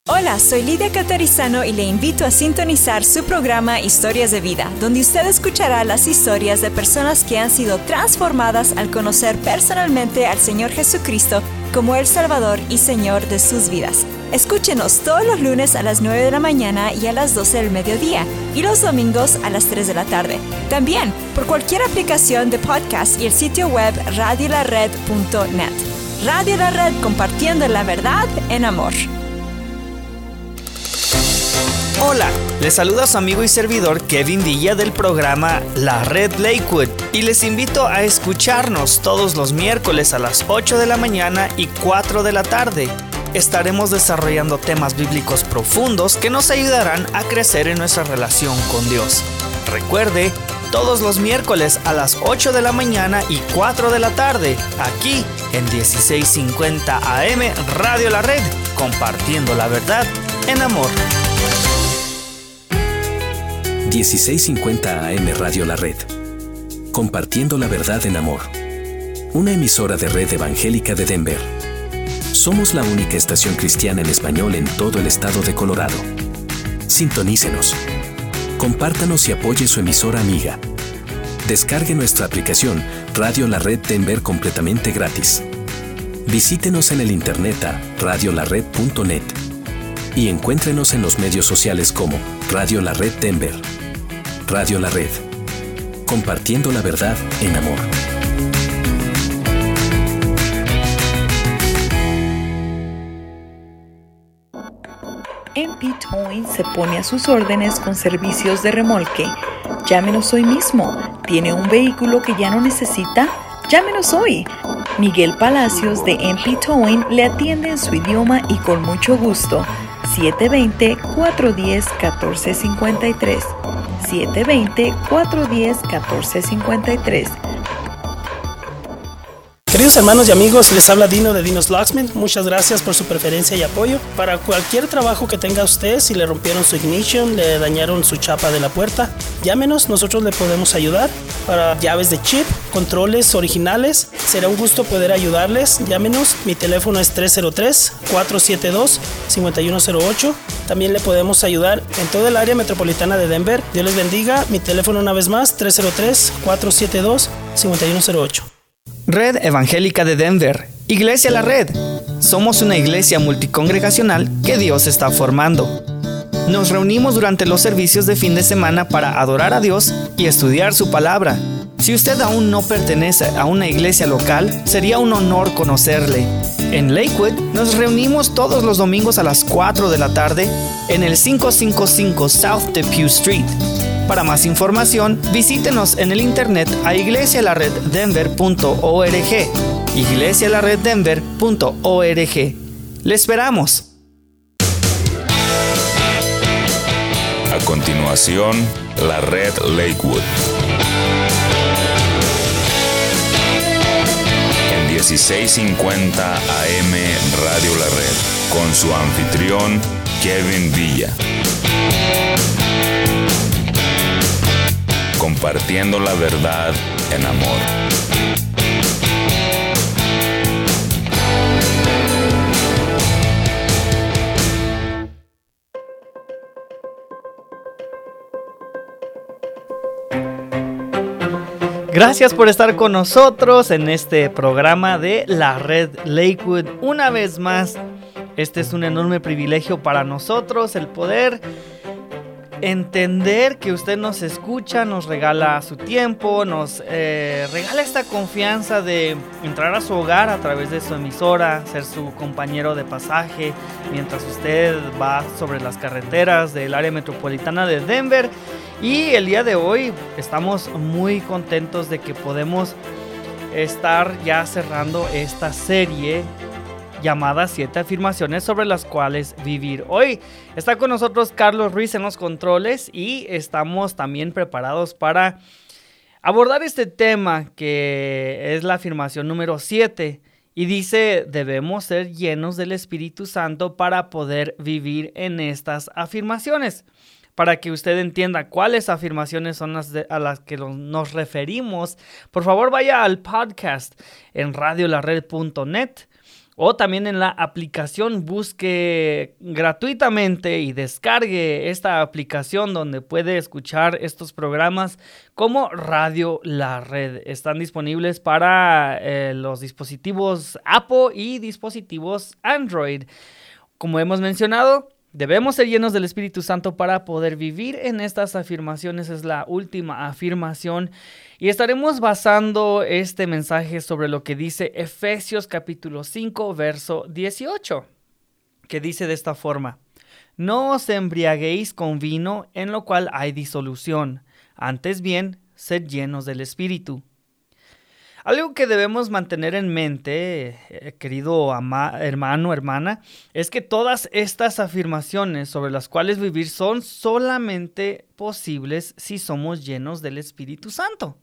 Hola, soy Lidia Catarizano y le invito a sintonizar su programa Historias de Vida, donde usted escuchará las historias de personas que han sido transformadas al conocer personalmente al Señor Jesucristo como el Salvador y Señor de sus vidas. Escúchenos todos los lunes a las 9 de la mañana y a las 12 del mediodía, y los domingos a las 3 de la tarde. También por cualquier aplicación de podcast y el sitio web radiolared.net. Radio La Red, compartiendo la verdad en amor. Hola, les saluda su amigo y servidor Kevin Villa del programa La Red Lakewood y les invito a escucharnos todos los miércoles a las 8 de la mañana y 4 de la tarde. Estaremos desarrollando temas bíblicos profundos que nos ayudarán a crecer en nuestra relación con Dios. Recuerde, todos los miércoles a las 8 de la mañana y 4 de la tarde, aquí en 1650 AM Radio La Red, compartiendo la verdad en amor. 1650 AM Radio La Red. Compartiendo la verdad en amor. Una emisora de Red Evangélica de Denver. Somos la única estación cristiana en español en todo el estado de Colorado. Sintonícenos. Compártanos y apoye su emisora amiga. Descargue nuestra aplicación Radio La Red Denver completamente gratis. Visítenos en el internet a radiolared.net y encuéntrenos en los medios sociales como Radio La Red Denver. Radio La Red. Compartiendo la verdad en amor. MP Towing se pone a sus órdenes con servicios de remolque. Llámenos hoy mismo. ¿Tiene un vehículo que ya no necesita? Llámenos hoy. Miguel Palacios de MP Towing le atiende en su idioma y con mucho gusto. 720-410-1453. 720-410-1453. Queridos hermanos y amigos, les habla Dino de Dino's Locksmith. Muchas gracias por su preferencia y apoyo. Para cualquier trabajo que tenga usted, si le rompieron su ignition, le dañaron su chapa de la puerta, llámenos, nosotros le podemos ayudar. Para llaves de chip, controles originales, será un gusto poder ayudarles. Llámenos, mi teléfono es 303-472-5108. También le podemos ayudar en toda el área metropolitana de Denver. Dios les bendiga. Mi teléfono una vez más, 303-472-5108. Red Evangélica de Denver, Iglesia La Red. Somos una iglesia multicongregacional que Dios está formando. Nos reunimos durante los servicios de fin de semana para adorar a Dios y estudiar su palabra. Si usted aún no pertenece a una iglesia local, sería un honor conocerle. En Lakewood nos reunimos todos los domingos a las 4 de la tarde en el 555 South Depew Street. Para más información, visítenos en el internet a iglesialareddenver.org. iglesialareddenver.org. ¡Le esperamos! A continuación, la Red Lakewood. En 1650 AM Radio La Red, con su anfitrión, Kevin Villa. Compartiendo la verdad en amor. Gracias por estar con nosotros en este programa de la Red Lakewood. Una vez más, este es un enorme privilegio para nosotros, el poder entender que usted nos escucha, nos regala su tiempo, nos regala esta confianza de entrar a su hogar a través de su emisora, ser su compañero de pasaje mientras usted va sobre las carreteras del área metropolitana de Denver. Y el día de hoy estamos muy contentos de que podemos estar ya cerrando esta serie llamada 7 afirmaciones sobre las cuales vivir. Hoy está con nosotros Carlos Ruiz en los controles y estamos también preparados para abordar este tema que es la afirmación número 7 y dice: debemos ser llenos del Espíritu Santo para poder vivir en estas afirmaciones. Para que usted entienda cuáles afirmaciones son a las que nos referimos, por favor vaya al podcast en radiolared.net o también en la aplicación. Busque gratuitamente y descargue esta aplicación donde puede escuchar estos programas como Radio La Red. Están disponibles para los dispositivos Apple y dispositivos Android. Como hemos mencionado, debemos ser llenos del Espíritu Santo para poder vivir en estas afirmaciones. Es la última afirmación. Y estaremos basando este mensaje sobre lo que dice Efesios capítulo 5, verso 18, que dice de esta forma: no os embriaguéis con vino, en lo cual hay disolución, antes bien, sed llenos del Espíritu. Algo que debemos mantener en mente, querido hermano, hermana, es que todas estas afirmaciones sobre las cuales vivir son solamente posibles si somos llenos del Espíritu Santo.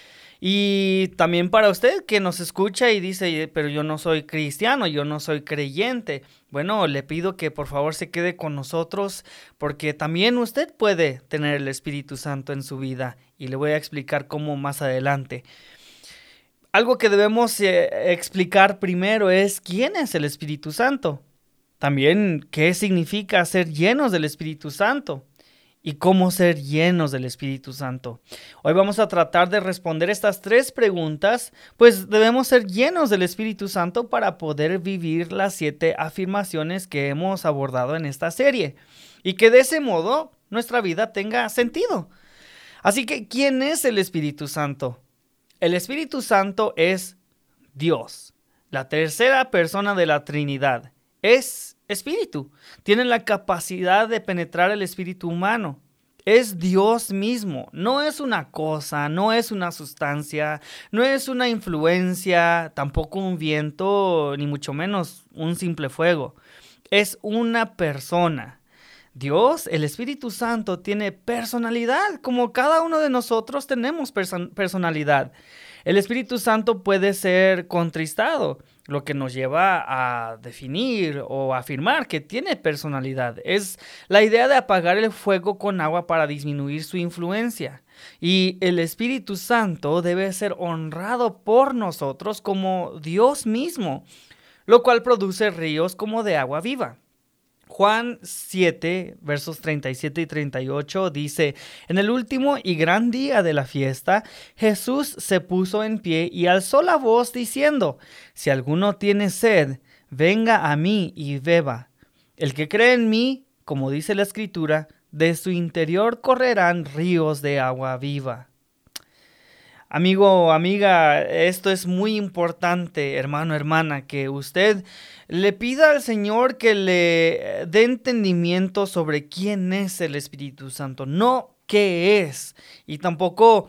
Y también para usted que nos escucha y dice, pero yo no soy cristiano, yo no soy creyente. Bueno, le pido que por favor se quede con nosotros, porque también usted puede tener el Espíritu Santo en su vida, y le voy a explicar cómo más adelante. Algo que debemos explicar primero es quién es el Espíritu Santo. También qué significa ser llenos del Espíritu Santo y cómo ser llenos del Espíritu Santo. Hoy vamos a tratar de responder estas 3 preguntas, pues debemos ser llenos del Espíritu Santo para poder vivir las 7 afirmaciones que hemos abordado en esta serie, y que de ese modo nuestra vida tenga sentido. Así que, ¿quién es el Espíritu Santo? El Espíritu Santo es Dios, la tercera persona de la Trinidad. Es Espíritu. Tiene la capacidad de penetrar el espíritu humano. Es Dios mismo. No es una cosa, no es una sustancia, no es una influencia, tampoco un viento, ni mucho menos un simple fuego. Es una persona. Dios, el Espíritu Santo, tiene personalidad, como cada uno de nosotros tenemos personalidad. El Espíritu Santo puede ser contristado, lo que nos lleva a definir o afirmar que tiene personalidad. Es la idea de apagar el fuego con agua para disminuir su influencia. Y el Espíritu Santo debe ser honrado por nosotros como Dios mismo, lo cual produce ríos como de agua viva. Juan 7, versos 37 y 38 dice: en el último y gran día de la fiesta, Jesús se puso en pie y alzó la voz diciendo: si alguno tiene sed, venga a mí y beba. El que cree en mí, como dice la Escritura, de su interior correrán ríos de agua viva. Amigo, amiga, esto es muy importante, hermano, hermana, que usted le pida al Señor que le dé entendimiento sobre quién es el Espíritu Santo, no qué es, y tampoco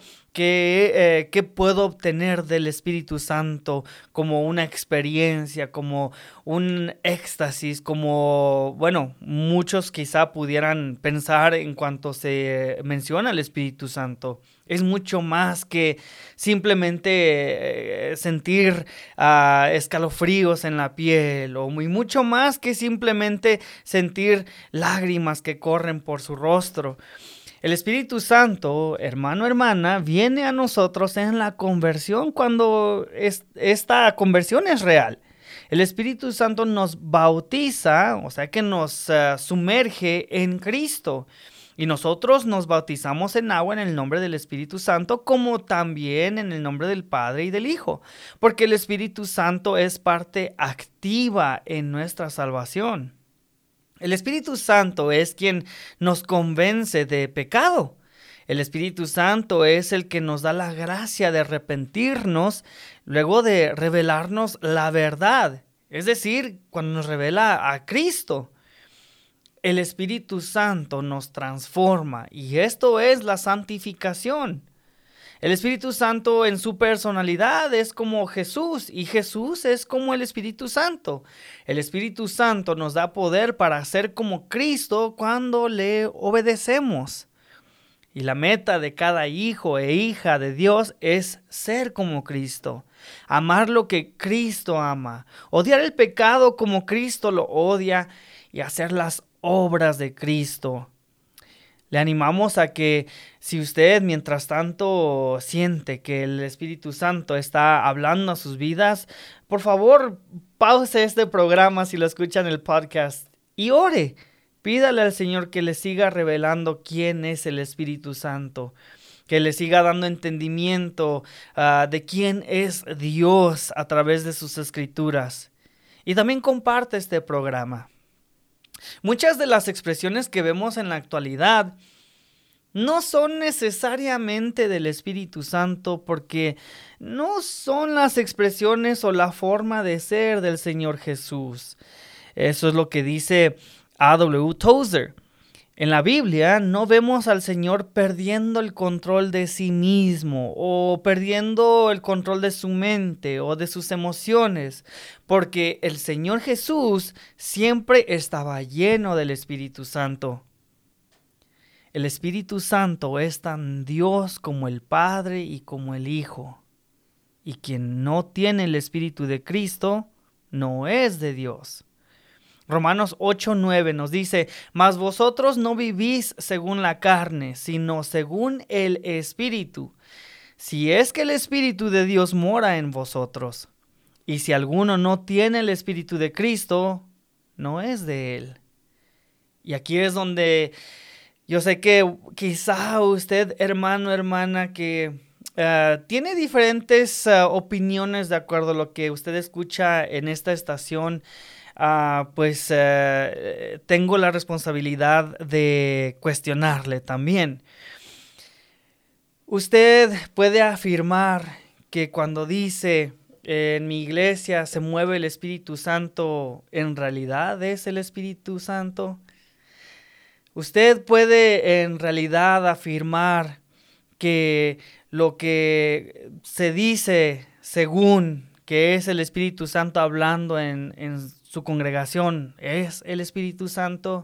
qué puedo obtener del Espíritu Santo como una experiencia, como un éxtasis, como, bueno, muchos quizá pudieran pensar en cuanto se menciona el Espíritu Santo. Es mucho más que simplemente sentir escalofríos en la piel, o mucho más que simplemente sentir lágrimas que corren por su rostro. El Espíritu Santo, hermano, hermana, viene a nosotros en la conversión cuando esta conversión es real. El Espíritu Santo nos bautiza, o sea que nos sumerge en Cristo. Y nosotros nos bautizamos en agua en el nombre del Espíritu Santo, como también en el nombre del Padre y del Hijo, porque el Espíritu Santo es parte activa en nuestra salvación. El Espíritu Santo es quien nos convence de pecado. El Espíritu Santo es el que nos da la gracia de arrepentirnos, luego de revelarnos la verdad, es decir, cuando nos revela a Cristo. El Espíritu Santo nos transforma, y esto es la santificación. El Espíritu Santo en su personalidad es como Jesús, y Jesús es como el Espíritu Santo. El Espíritu Santo nos da poder para ser como Cristo cuando le obedecemos. Y la meta de cada hijo e hija de Dios es ser como Cristo, amar lo que Cristo ama, odiar el pecado como Cristo lo odia y hacer las obras de Cristo. Le animamos a que si usted mientras tanto siente que el Espíritu Santo está hablando a sus vidas, por favor pause este programa si lo escucha en el podcast y ore. Pídale al Señor que le siga revelando quién es el Espíritu Santo, que le siga dando entendimiento de quién es Dios a través de sus escrituras. Y también comparte este programa. Muchas de las expresiones que vemos en la actualidad no son necesariamente del Espíritu Santo, porque no son las expresiones o la forma de ser del Señor Jesús. Eso es lo que dice A.W. Tozer. En la Biblia no vemos al Señor perdiendo el control de sí mismo o perdiendo el control de su mente o de sus emociones, porque el Señor Jesús siempre estaba lleno del Espíritu Santo. El Espíritu Santo es tan Dios como el Padre y como el Hijo. Y quien no tiene el Espíritu de Cristo no es de Dios. Romanos 8:9 nos dice: mas vosotros no vivís según la carne, sino según el Espíritu, si es que el Espíritu de Dios mora en vosotros. Y si alguno no tiene el Espíritu de Cristo, no es de él. Y aquí es donde yo sé que quizá usted, hermano, hermana, que tiene diferentes opiniones de acuerdo a lo que usted escucha en esta estación, tengo la responsabilidad de cuestionarle también. Usted puede afirmar que cuando dice en mi iglesia se mueve el Espíritu Santo, ¿en realidad es el Espíritu Santo? Usted puede en realidad afirmar que lo que se dice según que es el Espíritu Santo hablando en su congregación es el Espíritu Santo.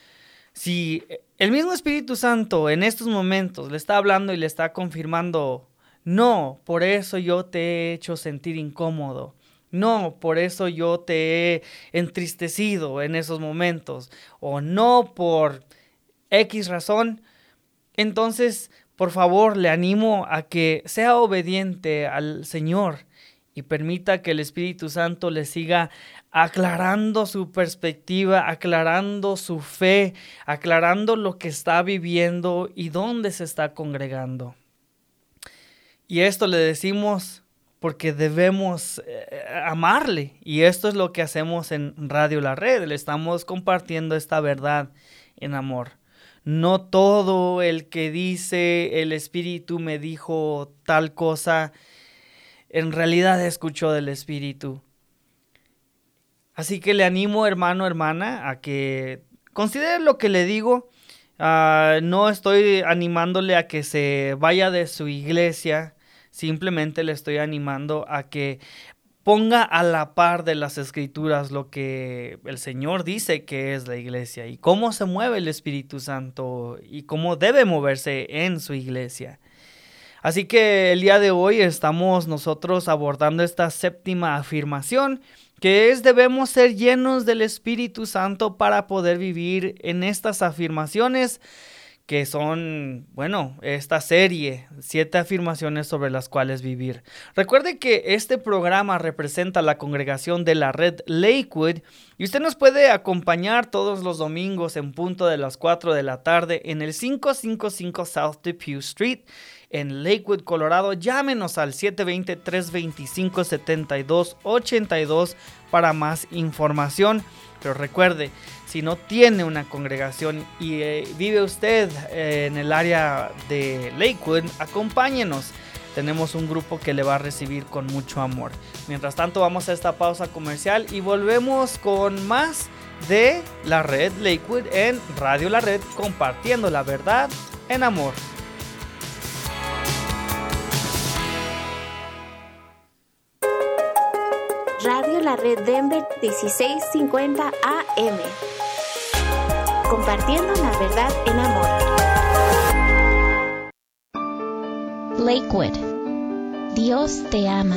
Si el mismo Espíritu Santo en estos momentos le está hablando y le está confirmando, no, por eso yo te he hecho sentir incómodo. No, por eso yo te he entristecido en esos momentos. O no por X razón. Entonces, por favor, le animo a que sea obediente al Señor y permita que el Espíritu Santo le siga aclarando su perspectiva, aclarando su fe, aclarando lo que está viviendo y dónde se está congregando. Y esto le decimos porque debemos amarle. Y esto es lo que hacemos en Radio La Red. Le estamos compartiendo esta verdad en amor. No todo el que dice el Espíritu me dijo tal cosa, en realidad escuchó del Espíritu. Así que le animo, hermano, hermana, a que considere lo que le digo. No estoy animándole a que se vaya de su iglesia. Simplemente le estoy animando a que ponga a la par de las Escrituras lo que el Señor dice que es la iglesia y cómo se mueve el Espíritu Santo y cómo debe moverse en su iglesia. Así que el día de hoy estamos nosotros abordando esta séptima afirmación, que es: debemos ser llenos del Espíritu Santo para poder vivir en estas afirmaciones, que son, esta serie, 7 afirmaciones sobre las cuales vivir. Recuerde que este programa representa la congregación de la red Lakewood y usted nos puede acompañar todos los domingos en punto de las 4 de la tarde en el 555 South Depew Street en Lakewood, Colorado. Llámenos al 720-325-7282 para más información. Pero recuerde, si no tiene una congregación y vive usted en el área de Lakewood, acompáñenos. Tenemos un grupo que le va a recibir con mucho amor. Mientras tanto, vamos a esta pausa comercial y volvemos con más de la red Lakewood en Radio La Red, compartiendo la verdad en amor. Radio La Red Denver 1650 AM. Compartiendo la verdad en amor. Lakewood. Dios te ama.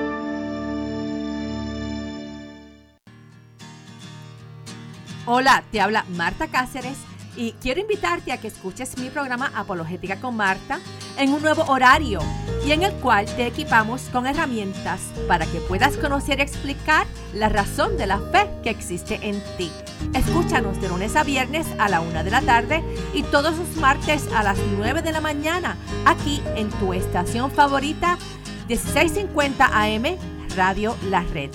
Hola, te habla Marta Cáceres y quiero invitarte a que escuches mi programa Apologética con Marta en un nuevo horario, y en el cual te equipamos con herramientas para que puedas conocer y explicar la razón de la fe que existe en ti. Escúchanos de lunes a viernes a la 1 de la tarde y todos los martes a las 9 de la mañana, aquí en tu estación favorita, 1650 AM, Radio La Red.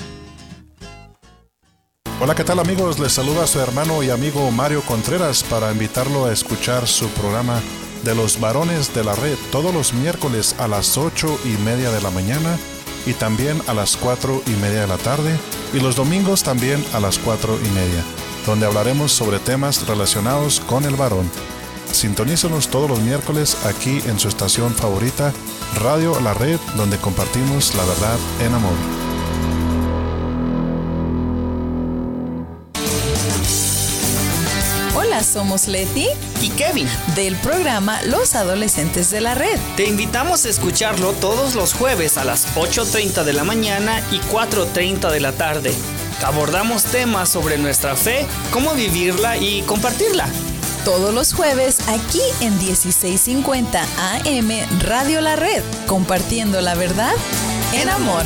Hola, ¿qué tal amigos? Les saluda su hermano y amigo Mario Contreras para invitarlo a escuchar su programa de los varones de la red todos los miércoles a las 8:30 de la mañana y también a las 4:30 de la tarde y los domingos también a las 4:30, donde hablaremos sobre temas relacionados con el varón. Sintonícenos todos los miércoles aquí en su estación favorita, Radio La Red, donde compartimos la verdad en amor. Hola, somos Leti y Kevin del programa Los Adolescentes de la Red. Te invitamos a escucharlo todos los jueves a las 8:30 de la mañana y 4:30 de la tarde. Abordamos temas sobre nuestra fe, cómo vivirla y compartirla. Todos los jueves aquí en 1650 AM Radio La Red, compartiendo la verdad en amor.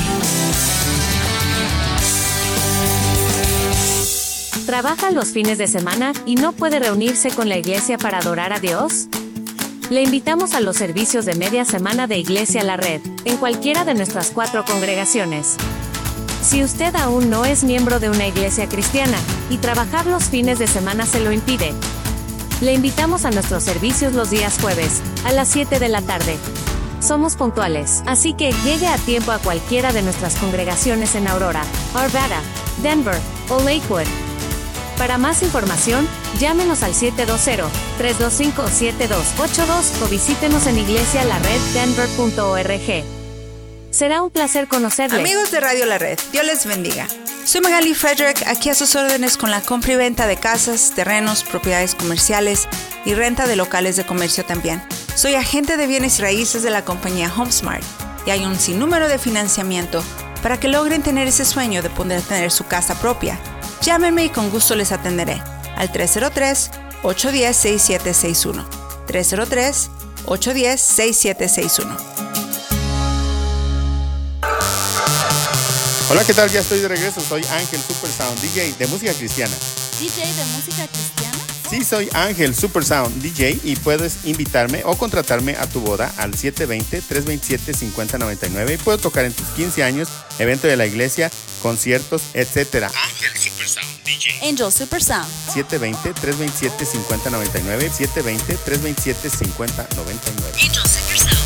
¿Trabaja los fines de semana y no puede reunirse con la iglesia para adorar a Dios? Le invitamos a los servicios de media semana de Iglesia La Red, en cualquiera de nuestras 4 congregaciones. Si usted aún no es miembro de una iglesia cristiana, y trabajar los fines de semana se lo impide, le invitamos a nuestros servicios los días jueves, a las 7 de la tarde. Somos puntuales, así que llegue a tiempo a cualquiera de nuestras congregaciones en Aurora, Arvada, Denver o Lakewood. Para más información, llámenos al 720-325-7282 o visítenos en iglesialareddenver.org. Será un placer conocerle. Amigos de Radio La Red, Dios les bendiga. Soy Magali Frederick, aquí a sus órdenes con la compra y venta de casas, terrenos, propiedades comerciales y renta de locales de comercio también. Soy agente de bienes y raíces de la compañía HomeSmart y hay un sinnúmero de financiamiento para que logren tener ese sueño de poder tener su casa propia. Llámenme y con gusto les atenderé al 303-810-6761. 303-810-6761. Hola, ¿qué tal? Ya estoy de regreso. Soy Ángel Supersound, DJ de música cristiana. ¿DJ de música cristiana? Sí, soy Ángel Supersound, DJ, y puedes invitarme o contratarme a tu boda al 720-327-5099 y puedo tocar en tus 15 años, evento de la iglesia, conciertos, etc. Ángel Supersound, DJ. Angel Supersound. 720-327-5099. 720-327-5099. Angel Supersound.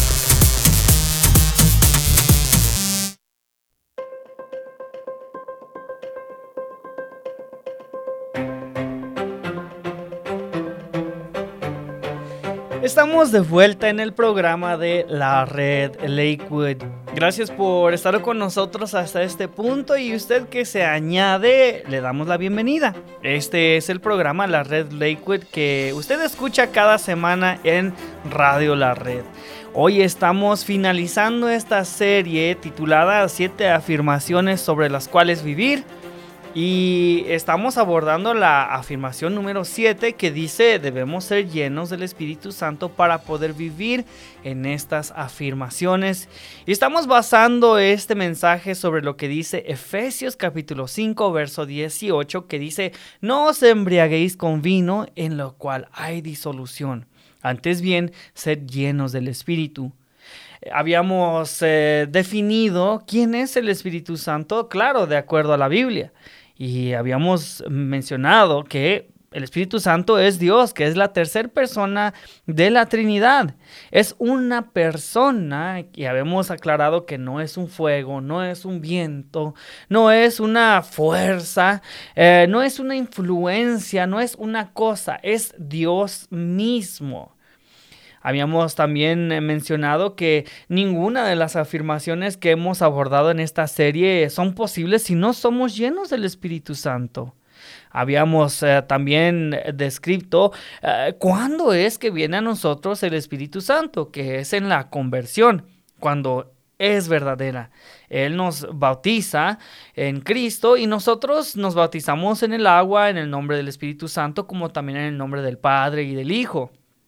Estamos de vuelta en el programa de La Red Lakewood. Gracias por estar con nosotros hasta este punto y usted que se añade, le damos la bienvenida. Este es el programa La Red Lakewood que usted escucha cada semana en Radio La Red. Hoy estamos finalizando esta serie titulada 7 afirmaciones sobre las cuales vivir. Y estamos abordando la afirmación número 7 que dice: debemos ser llenos del Espíritu Santo para poder vivir en estas afirmaciones. Y estamos basando este mensaje sobre lo que dice Efesios capítulo 5 verso 18, que dice: no os embriaguéis con vino en lo cual hay disolución, antes bien sed llenos del Espíritu. Habíamos definido quién es el Espíritu Santo, claro, de acuerdo a la Biblia. Y habíamos mencionado que el Espíritu Santo es Dios, que es la tercera persona de la Trinidad. Es una persona, y habíamos aclarado que no es un fuego, no es un viento, no es una fuerza, no es una influencia, no es una cosa, es Dios mismo. Habíamos también mencionado que ninguna de las afirmaciones que hemos abordado en esta serie son posibles si no somos llenos del Espíritu Santo. Habíamos también descrito cuándo es que viene a nosotros el Espíritu Santo, que es en la conversión, cuando es verdadera. Él nos bautiza en Cristo y nosotros nos bautizamos en el agua en el nombre del Espíritu Santo, como también en el nombre del Padre y del Hijo.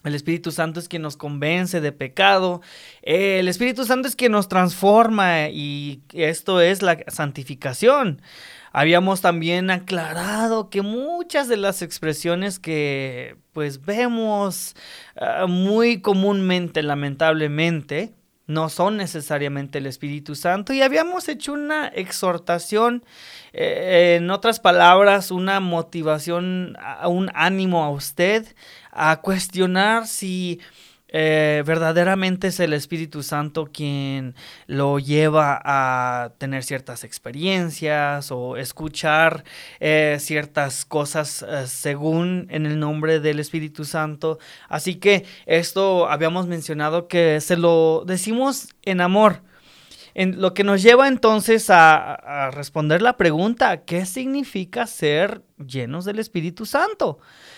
El Espíritu Santo es quien nos convence de pecado. El Espíritu Santo es quien nos transforma y esto es la santificación. Habíamos también aclarado que muchas de las expresiones que pues vemos muy comúnmente, lamentablemente, no son necesariamente el Espíritu Santo, y habíamos hecho una exhortación, en otras palabras, una motivación, un ánimo a usted a cuestionar si verdaderamente es el Espíritu Santo quien lo lleva a tener ciertas experiencias o escuchar ciertas cosas según en el nombre del Espíritu Santo. Así que esto habíamos mencionado que se lo decimos en amor. Lo que nos lleva entonces a responder la pregunta: ¿qué significa ser llenos del Espíritu Santo?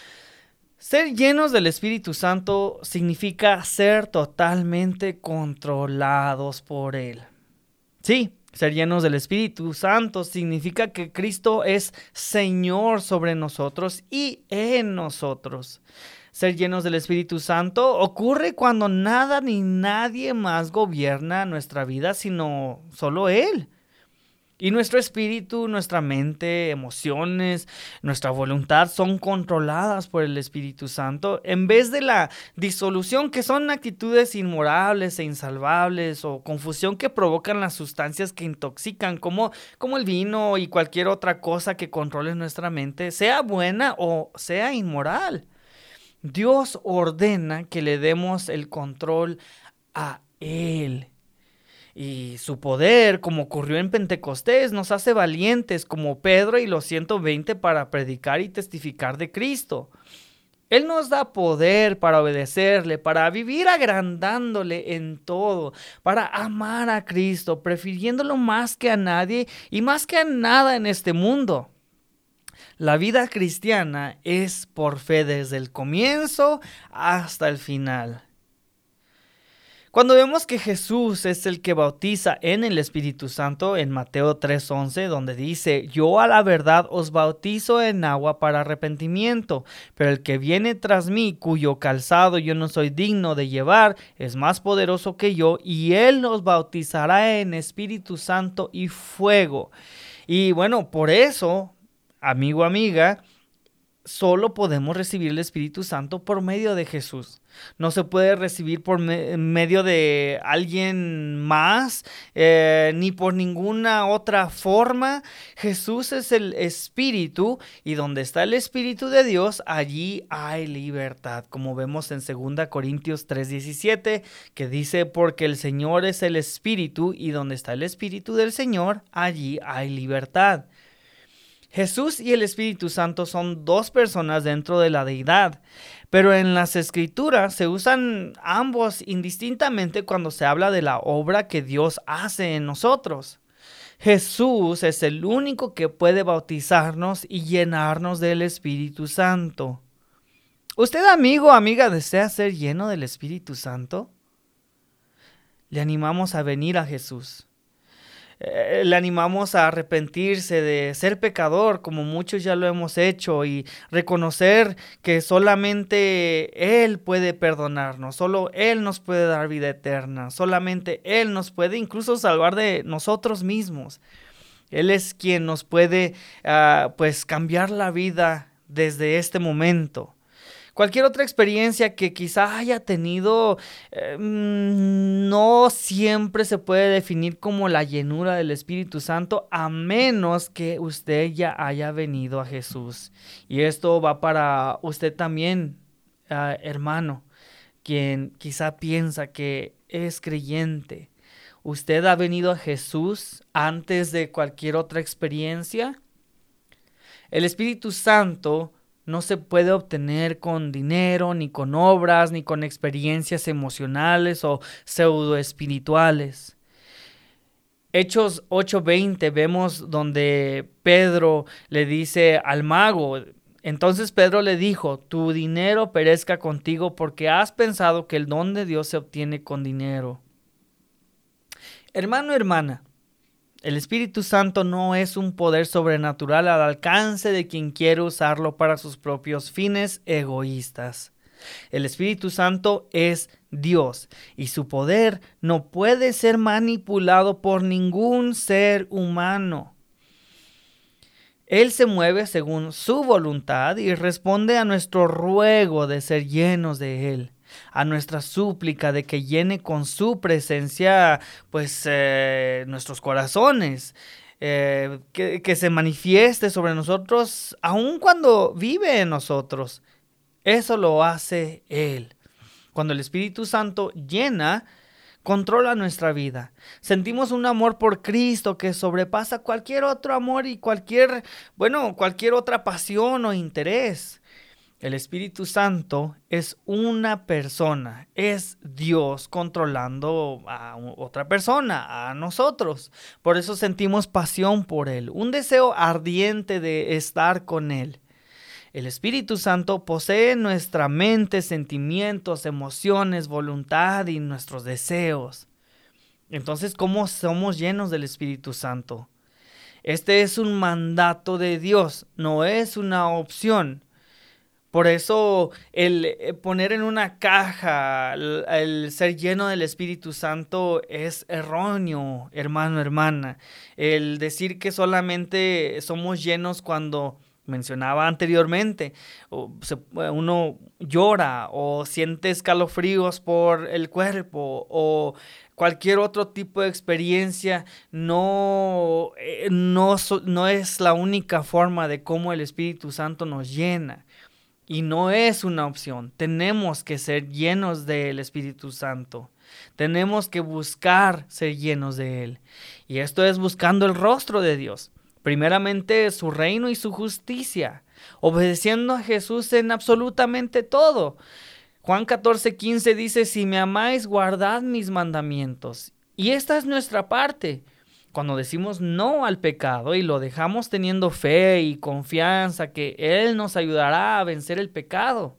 Ser llenos del Espíritu Santo significa ser totalmente controlados por Él. Sí, ser llenos del Espíritu Santo significa que Cristo es Señor sobre nosotros y en nosotros. Ser llenos del Espíritu Santo ocurre cuando nada ni nadie más gobierna nuestra vida, sino solo Él. Y nuestro espíritu, nuestra mente, emociones, nuestra voluntad son controladas por el Espíritu Santo en vez de la disolución, que son actitudes inmorables e insalvables, o confusión que provocan las sustancias que intoxican, como el vino y cualquier otra cosa que controle nuestra mente, sea buena o sea inmoral. Dios ordena que le demos el control a Él. Y su poder, como ocurrió en Pentecostés, nos hace valientes como Pedro y los 120 para predicar y testificar de Cristo. Él nos da poder para obedecerle, para vivir agrandándole en todo, para amar a Cristo, prefiriéndolo más que a nadie y más que a nada en este mundo. La vida cristiana es por fe desde el comienzo hasta el final. Cuando vemos que Jesús es el que bautiza en el Espíritu Santo, en Mateo 3:11, donde dice: yo a la verdad os bautizo en agua para arrepentimiento, pero el que viene tras mí, cuyo calzado yo no soy digno de llevar, es más poderoso que yo, y él os bautizará en Espíritu Santo y fuego. Y bueno, por eso, amigo, amiga, solo podemos recibir el Espíritu Santo por medio de Jesús. No se puede recibir por medio de alguien más, ni por ninguna otra forma. Jesús es el Espíritu, y donde está el Espíritu de Dios, allí hay libertad. Como vemos en 2 Corintios 3:17, que dice: porque el Señor es el Espíritu, y donde está el Espíritu del Señor, allí hay libertad. Jesús y el Espíritu Santo son dos personas dentro de la deidad, pero en las Escrituras se usan ambos indistintamente cuando se habla de la obra que Dios hace en nosotros. Jesús es el único que puede bautizarnos y llenarnos del Espíritu Santo. ¿Usted, amigo o amiga, desea ser lleno del Espíritu Santo? Le animamos a venir a Jesús. Le animamos a arrepentirse de ser pecador, como muchos ya lo hemos hecho, y reconocer que solamente Él puede perdonarnos, solo Él nos puede dar vida eterna, solamente Él nos puede incluso salvar de nosotros mismos. Él es quien nos puede cambiar la vida desde este momento. Cualquier otra experiencia que quizá haya tenido no siempre se puede definir como la llenura del Espíritu Santo, a menos que usted ya haya venido a Jesús. Y esto va para usted también, hermano, quien quizá piensa que es creyente. ¿Usted ha venido a Jesús antes de cualquier otra experiencia? El Espíritu Santo no se puede obtener con dinero, ni con obras, ni con experiencias emocionales o pseudoespirituales. Hechos 8:20 vemos donde Pedro le dice al mago: entonces Pedro le dijo: tu dinero perezca contigo, porque has pensado que el don de Dios se obtiene con dinero. Hermano, hermana, el Espíritu Santo no es un poder sobrenatural al alcance de quien quiere usarlo para sus propios fines egoístas. El Espíritu Santo es Dios y su poder no puede ser manipulado por ningún ser humano. Él se mueve según su voluntad y responde a nuestro ruego de ser llenos de Él, a nuestra súplica de que llene con su presencia nuestros corazones, que se manifieste sobre nosotros aun cuando vive en nosotros. Eso lo hace Él. Cuando el Espíritu Santo llena, controla nuestra vida. Sentimos un amor por Cristo que sobrepasa cualquier otro amor y cualquier otra pasión o interés. El Espíritu Santo es una persona, es Dios controlando a otra persona, a nosotros. Por eso sentimos pasión por Él, un deseo ardiente de estar con Él. El Espíritu Santo posee nuestra mente, sentimientos, emociones, voluntad y nuestros deseos. Entonces, ¿cómo somos llenos del Espíritu Santo? Este es un mandato de Dios, no es una opción. Por eso el poner en una caja el ser lleno del Espíritu Santo es erróneo, hermano, hermana. El decir que solamente somos llenos cuando mencionaba anteriormente, uno llora o siente escalofríos por el cuerpo o cualquier otro tipo de experiencia, no es la única forma de cómo el Espíritu Santo nos llena. Y no es una opción. Tenemos que ser llenos del Espíritu Santo. Tenemos que buscar ser llenos de Él. Y esto es buscando el rostro de Dios. Primeramente su reino y su justicia, obedeciendo a Jesús en absolutamente todo. Juan 14:15 dice, si me amáis, guardad mis mandamientos. Y esta es nuestra parte. Cuando decimos no al pecado y lo dejamos teniendo fe y confianza que Él nos ayudará a vencer el pecado.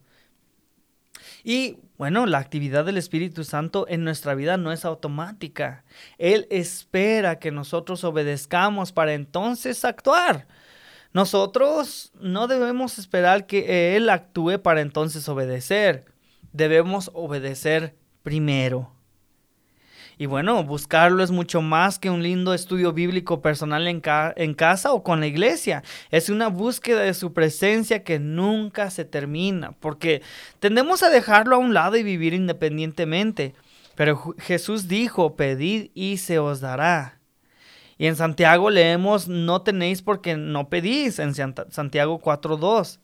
Y bueno, la actividad del Espíritu Santo en nuestra vida no es automática. Él espera que nosotros obedezcamos para entonces actuar. Nosotros no debemos esperar que Él actúe para entonces obedecer. Debemos obedecer primero. Y bueno, buscarlo es mucho más que un lindo estudio bíblico personal en casa o con la iglesia. Es una búsqueda de su presencia que nunca se termina, porque tendemos a dejarlo a un lado y vivir independientemente. Pero Jesús dijo, pedid y se os dará. Y en Santiago leemos, no tenéis porque no pedís, en Santiago 4:2.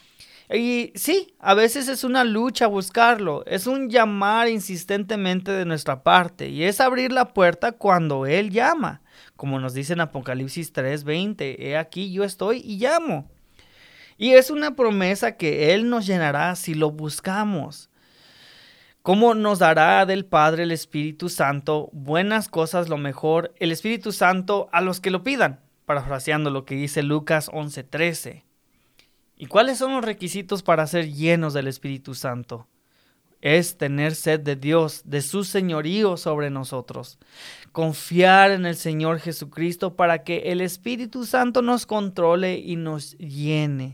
Y sí, a veces es una lucha buscarlo, es un llamar insistentemente de nuestra parte y es abrir la puerta cuando Él llama, como nos dice en Apocalipsis 3:20, he aquí yo estoy y llamo. Y es una promesa que Él nos llenará si lo buscamos. ¿Cómo nos dará del Padre el Espíritu Santo buenas cosas, lo mejor, el Espíritu Santo a los que lo pidan? Parafraseando lo que dice Lucas 11:13. ¿Y cuáles son los requisitos para ser llenos del Espíritu Santo? Es tener sed de Dios, de su señorío sobre nosotros. Confiar en el Señor Jesucristo para que el Espíritu Santo nos controle y nos llene.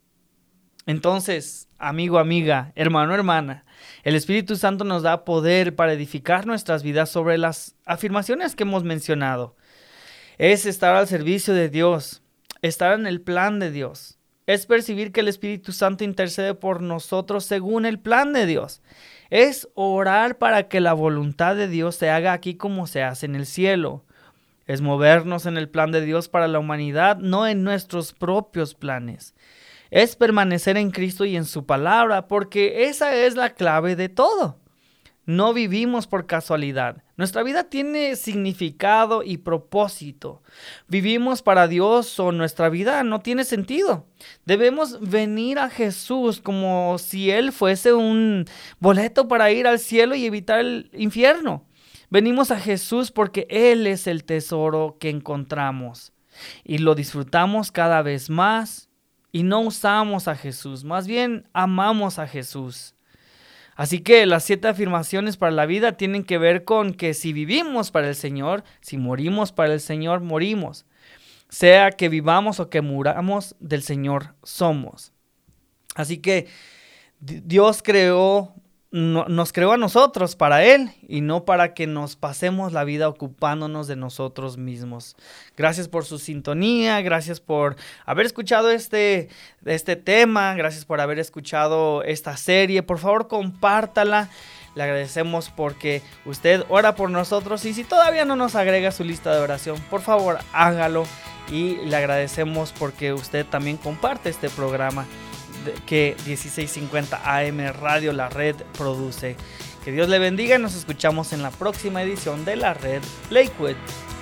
Entonces, amigo, amiga, hermano, hermana, el Espíritu Santo nos da poder para edificar nuestras vidas sobre las afirmaciones que hemos mencionado. Es estar al servicio de Dios, estar en el plan de Dios. Es percibir que el Espíritu Santo intercede por nosotros según el plan de Dios. Es orar para que la voluntad de Dios se haga aquí como se hace en el cielo. Es movernos en el plan de Dios para la humanidad, no en nuestros propios planes. Es permanecer en Cristo y en su palabra, porque esa es la clave de todo. No vivimos por casualidad. Nuestra vida tiene significado y propósito. Vivimos para Dios o nuestra vida no tiene sentido. Debemos venir a Jesús como si Él fuese un boleto para ir al cielo y evitar el infierno. Venimos a Jesús porque Él es el tesoro que encontramos y lo disfrutamos cada vez más y no usamos a Jesús, más bien amamos a Jesús. Así que las 7 afirmaciones para la vida tienen que ver con que si vivimos para el Señor, si morimos para el Señor, morimos. Sea que vivamos o que muramos, del Señor somos. Así que Dios nos creó a nosotros para Él y no para que nos pasemos la vida ocupándonos de nosotros mismos. Gracias por su sintonía, gracias por haber escuchado este tema, gracias por haber escuchado esta serie. Por favor, compártala. Le agradecemos porque usted ora por nosotros y si todavía no nos agrega a su lista de oración, por favor hágalo, y le agradecemos porque usted también comparte este programa que 1650 AM Radio La Red produce. Que Dios le bendiga y nos escuchamos en la próxima edición de La Red Lakewood.